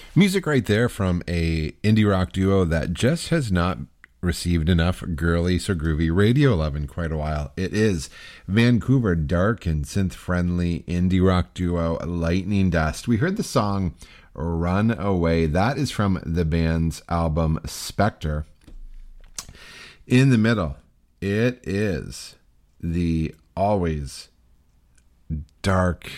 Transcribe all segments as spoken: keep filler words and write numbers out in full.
Music right there from a indie rock duo that just has not received enough girly so groovy radio love in quite a while. It is Vancouver dark and synth-friendly indie rock duo Lightning Dust. We heard the song Run Away. That is from the band's album Spectre. In the middle, it is the always dark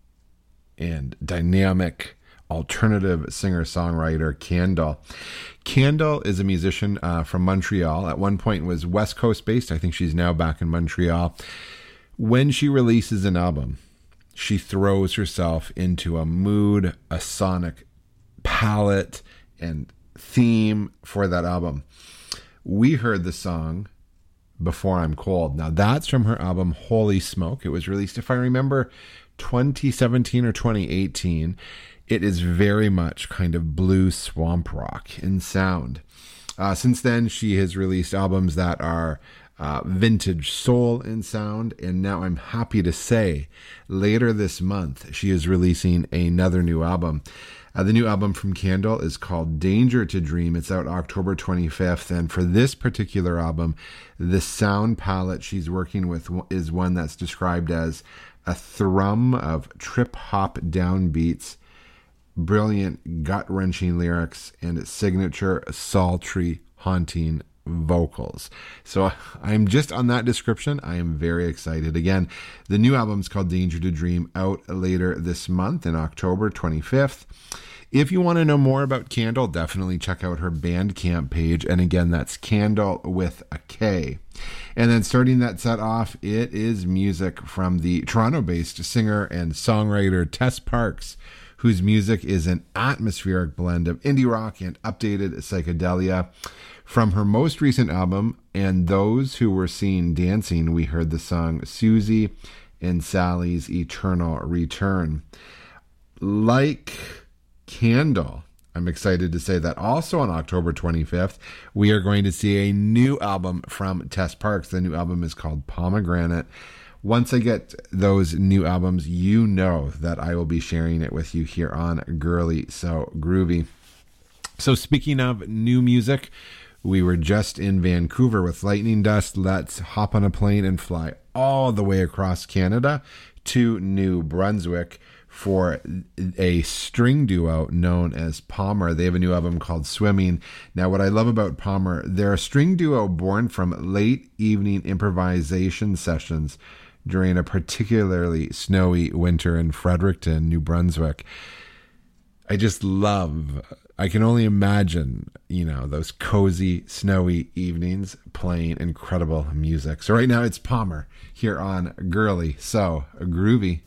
and dynamic alternative singer-songwriter Candle. Candle is a musician uh, from Montreal. At one point was West Coast based. I think she's now back in Montreal. When she releases an album, she throws herself into a mood, a sonic palette, and theme for that album. We heard the song Before I'm Cold. Now that's from her album Holy Smoke. It was released, if I remember, twenty seventeen or twenty eighteen. It is very much kind of blue swamp rock in sound. Uh, since then, she has released albums that are uh, vintage soul in sound. And now I'm happy to say, later this month, she is releasing another new album. Uh, the new album from Candle is called Danger to Dream. It's out October twenty-fifth. And for this particular album, the sound palette she's working with is one that's described as a thrum of trip-hop downbeats, brilliant gut-wrenching lyrics, and signature sultry, haunting vocals. So I'm just on that description. I am very excited. Again, the new album is called Danger to Dream, out later this month in October twenty-fifth. If you want to know more about Candle, definitely check out her Bandcamp page. And again, that's Candle with a K. And then starting that set off, it is music from the Toronto-based singer and songwriter Tess Parks, whose music is an atmospheric blend of indie rock and updated psychedelia. From her most recent album, And Those Who Were Seen Dancing, we heard the song Susie and Sally's Eternal Return. Like Candle, I'm excited to say that also on October twenty-fifth, we are going to see a new album from Tess Parks. The new album is called Pomegranate. Once I get those new albums, you know that I will be sharing it with you here on Girly So Groovy. So speaking of new music, we were just in Vancouver with Lightning Dust. Let's hop on a plane and fly all the way across Canada to New Brunswick for a string duo known as Palmer. They have a new album called Swimming. Now, what I love about Palmer, they're a string duo born from late evening improvisation sessions during a particularly snowy winter in Fredericton, New Brunswick. I just love, I can only imagine, you know, those cozy, snowy evenings playing incredible music. So right now it's Palmer here on Girly So Groovy.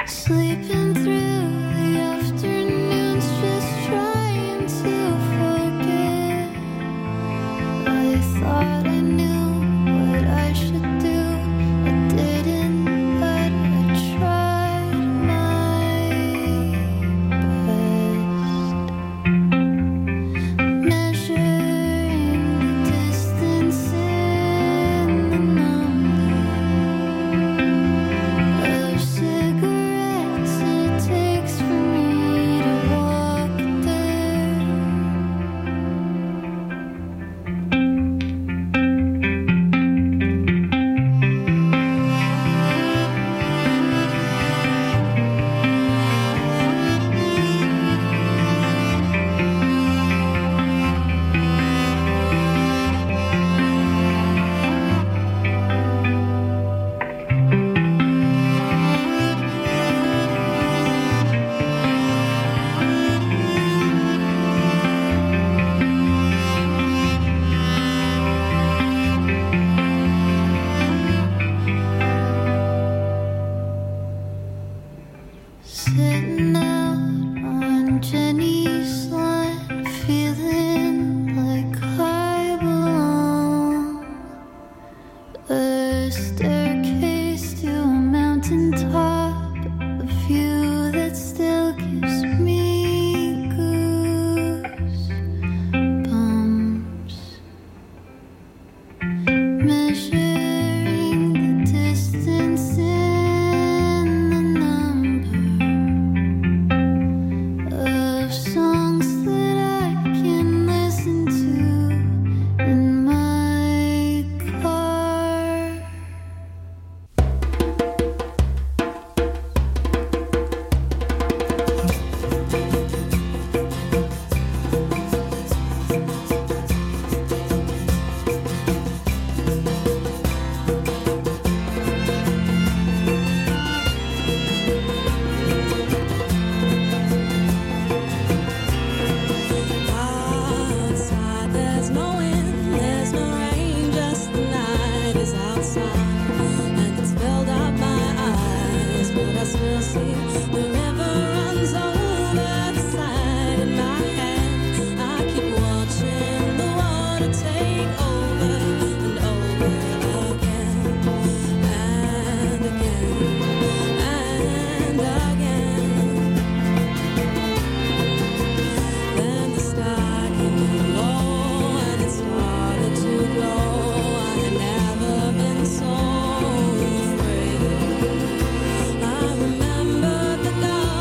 Sleeping through the afternoons, just trying to forget. I thought I knew what I should do. I didn't, but I tried my best. Measuring the distance in the number of cigarettes it takes for me to walk there. Sitting out on Jenny's lawn, feeling like I belong. A staircase to a mountaintop, a view that still gives me goosebumps. Measuring the distance in the number of songs that I can listen to in my car. Outside, there's no wind, there's no rain, just the night is outside, and it's filled up my eyes, but I still see the river runs over the side in my hand. I keep watching the water take over and over again, and again, and again. Then the sky came low and it started to glow. I had never been so afraid. I remember the dark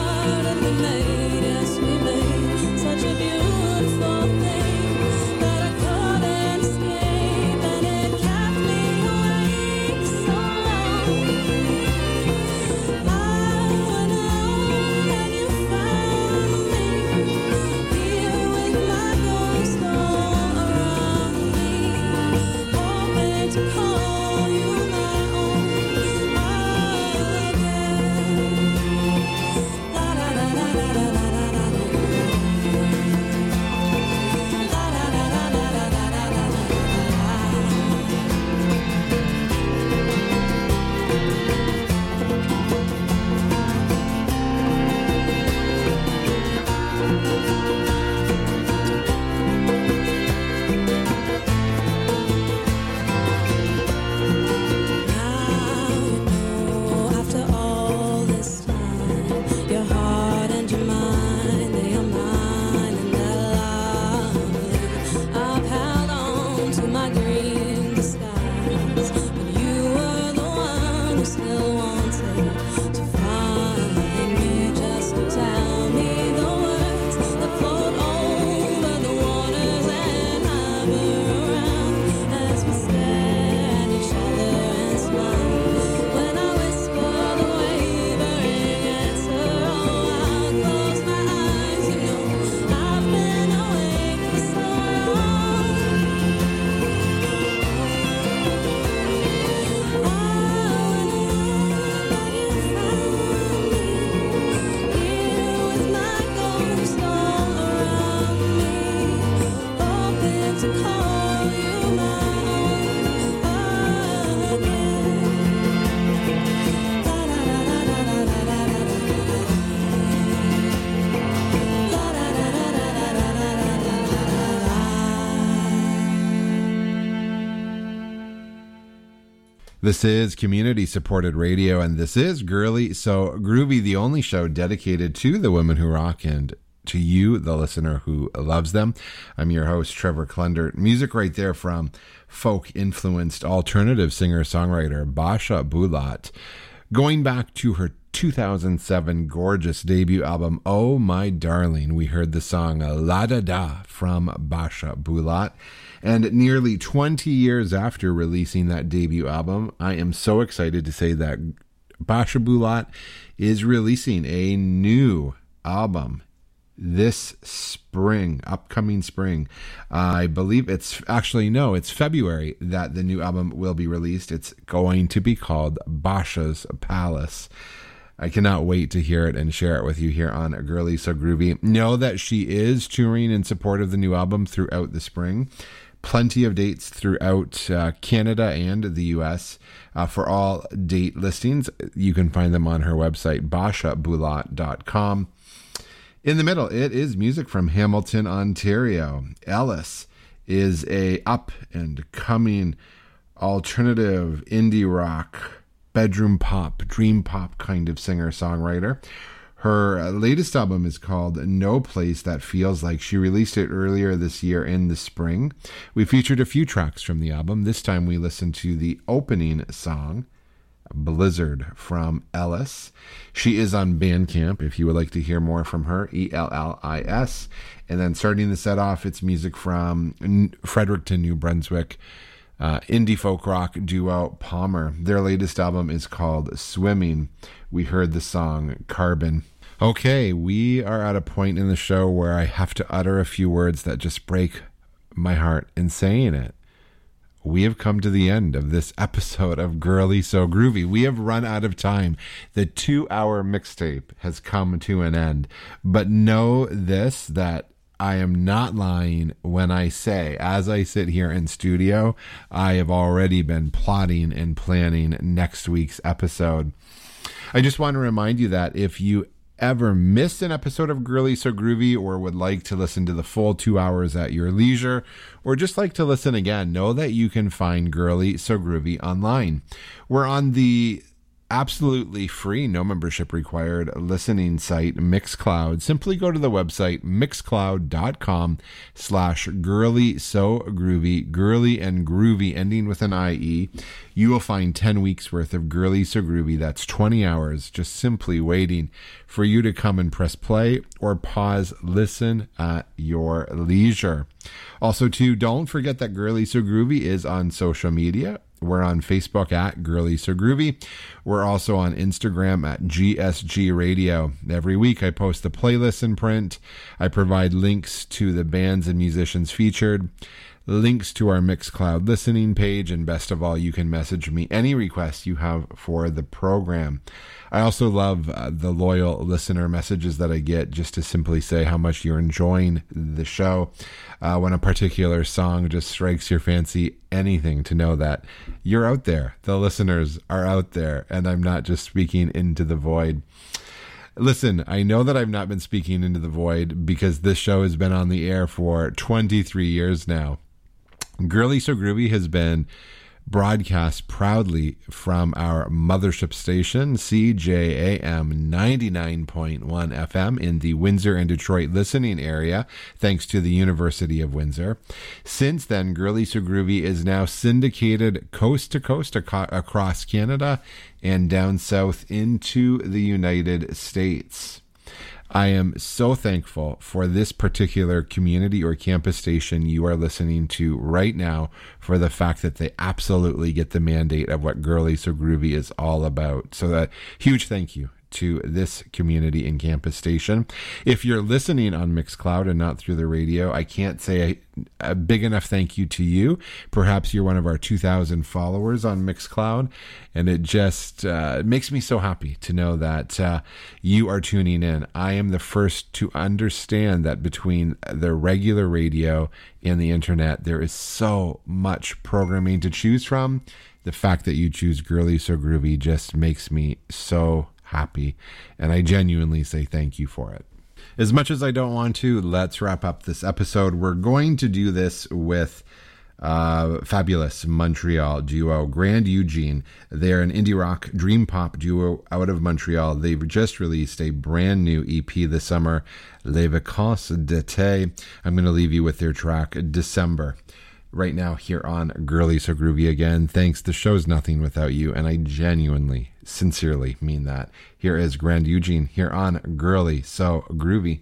This is community-supported radio, and this is Girly So Groovy, the only show dedicated to the women who rock and to you, the listener who loves them. I'm your host, Trevor Clunder. Music right there from folk-influenced alternative singer-songwriter Basha Bulat. Going back to her two thousand seven gorgeous debut album, Oh My Darling, we heard the song La Da Da from Basha Bulat. And nearly twenty years after releasing that debut album, I am so excited to say that Basha Bulat is releasing a new album this spring, upcoming spring. Uh, I believe it's actually, no, it's February that the new album will be released. It's going to be called Basha's Palace. I cannot wait to hear it and share it with you here on Girly So Groovy. Know that she is touring in support of the new album throughout the spring. Plenty of dates throughout uh, Canada and the U S. Uh, for all date listings, you can find them on her website, basha bulat dot com. In the middle, it is music from Hamilton, Ontario. Ellis is a up and coming alternative indie rock, bedroom pop, dream pop kind of singer-songwriter. Her latest album is called No Place That Feels Like. She released it earlier this year in the spring. We featured a few tracks from the album. This time we listened to the opening song, Blizzard, from Ellis. She is on Bandcamp if you would like to hear more from her, E L L I S. And then starting the set off, it's music from Fredericton, New Brunswick, uh, indie folk rock duo Palmer. Their latest album is called Swimming. We heard the song Carbon. Okay, we are at a point in the show where I have to utter a few words that just break my heart in saying it. We have come to the end of this episode of Girly So Groovy. We have run out of time. The two-hour mixtape has come to an end. But know this, that I am not lying when I say, as I sit here in studio, I have already been plotting and planning next week's episode. I just want to remind you that if you ever missed an episode of Girly So Groovy or would like to listen to the full two hours at your leisure or just like to listen again, know that you can find Girly So Groovy online. We're on the absolutely free, no membership required listening site Mixcloud. Simply go to the website mixcloud.com slash girly so groovy, girly and groovy ending with an I E. You will find ten weeks worth of Girly So Groovy. That's twenty hours just simply waiting for you to come and press play or pause, listen at your leisure. Also, too, don't forget that Girly So Groovy is on social media. We're on Facebook at Girly So Groovy. We're also on Instagram at G S G Radio. Every week I post the playlist in print. I provide links to the bands and musicians featured, links to our Mixcloud listening page, and best of all, you can message me any requests you have for the program. I also love uh, the loyal listener messages that I get just to simply say how much you're enjoying the show. Uh, when a particular song just strikes your fancy, anything to know that you're out there. The listeners are out there, and I'm not just speaking into the void. Listen, I know that I've not been speaking into the void because this show has been on the air for twenty-three years now. Girly So Groovy has been broadcast proudly from our mothership station, C J A M ninety-nine point one F M in the Windsor and Detroit listening area, thanks to the University of Windsor. Since then, Girly So Groovy is now syndicated coast to coast ac- across Canada and down south into the United States. I am so thankful for this particular community or campus station you are listening to right now, for the fact that they absolutely get the mandate of what Girly So Groovy is all about. So a huge thank you to this community and campus station. If you're listening on Mixcloud and not through the radio, I can't say a, a big enough thank you to you. Perhaps you're one of our two thousand followers on Mixcloud, and it just uh, it makes me so happy to know that uh, you are tuning in. I am the first to understand that between the regular radio and the internet, there is so much programming to choose from. The fact that you choose Girly So Groovy just makes me so happy, and I genuinely say thank you for it. As much as I don't want to, let's wrap up this episode. We're going to do this with Uh, fabulous Montreal duo, Grand Eugene. They're an indie rock dream pop duo out of Montreal. They've just released a brand new E P this summer, Les Vacances d'été. I'm going to leave you with their track, December. Right now here on Girly So Groovy again. Thanks. The show's nothing without you, and I genuinely, sincerely mean that. Here is Grand Eugene here on Girly So Groovy.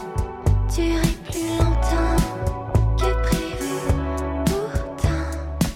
Duré plus longtemps que prévu. Pourtant,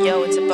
Yo, it's a